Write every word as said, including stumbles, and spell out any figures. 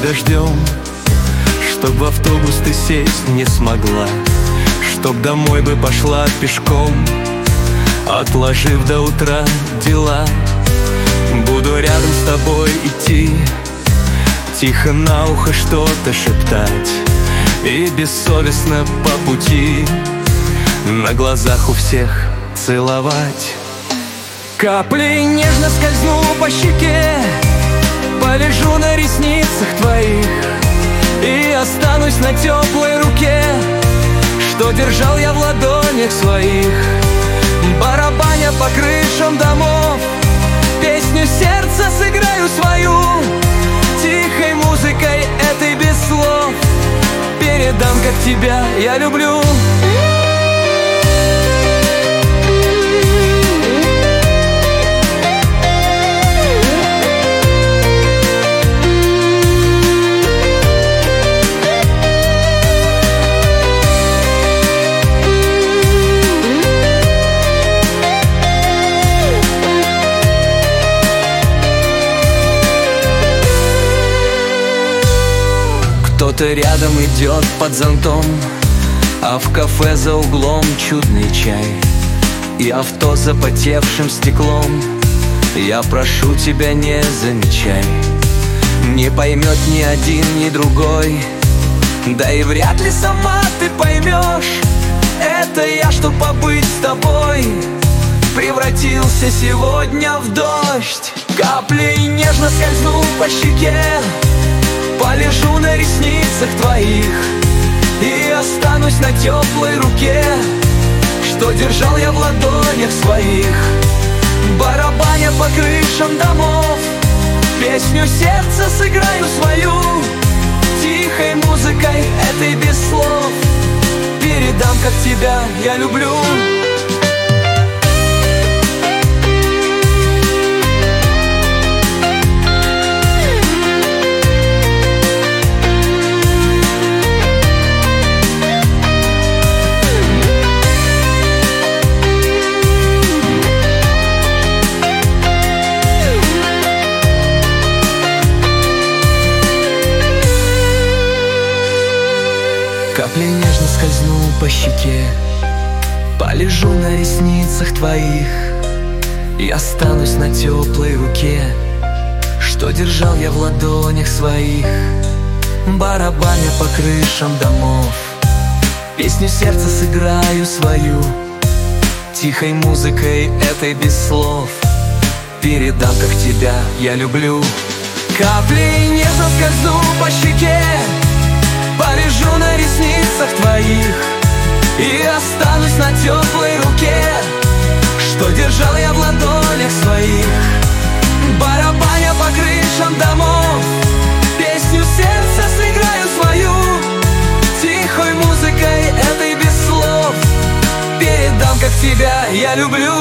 дождем, чтоб в автобус ты сесть не смогла, чтоб домой бы пошла пешком, отложив до утра дела. Буду рядом с тобой идти, тихо на ухо что-то шептать, и бессовестно по пути на глазах у всех целовать. Каплей нежно скользну по щеке, полежу на ресницах твоих и останусь на теплой руке, что держал я в ладонях своих. Барабаня по крышам домов, песню сердца сыграю свою, тихой музыкой этой без слов передам, как тебя я люблю. Кто-то рядом идет под зонтом, а в кафе за углом чудный чай и авто с запотевшим стеклом. Я прошу тебя, не замечай, не поймет ни один, ни другой, да и вряд ли сама ты поймешь. Это я, чтоб побыть с тобой, превратился сегодня в дождь. Каплей нежно скользну по щеке, полежу на ресницах твоих и останусь на теплой руке, что держал я в ладонях своих. Барабаня по крышам домов, песню сердца сыграю свою, тихой музыкой этой без слов передам, как тебя я люблю. Каплей нежно скользну по щеке, полежу на ресницах твоих и останусь на теплой руке, что держал я в ладонях своих. Барабаня по крышам домов, песню сердца сыграю свою, тихой музыкой этой без слов передам, как тебя я люблю. Каплей нежно скользну по щеке, полежу на ресницах твоих и останусь на теплой руке, что держал я в ладонях своих. Барабаня по крышам домов, песню сердца сыграю свою, тихой музыкой этой без слов передам, как тебя я люблю.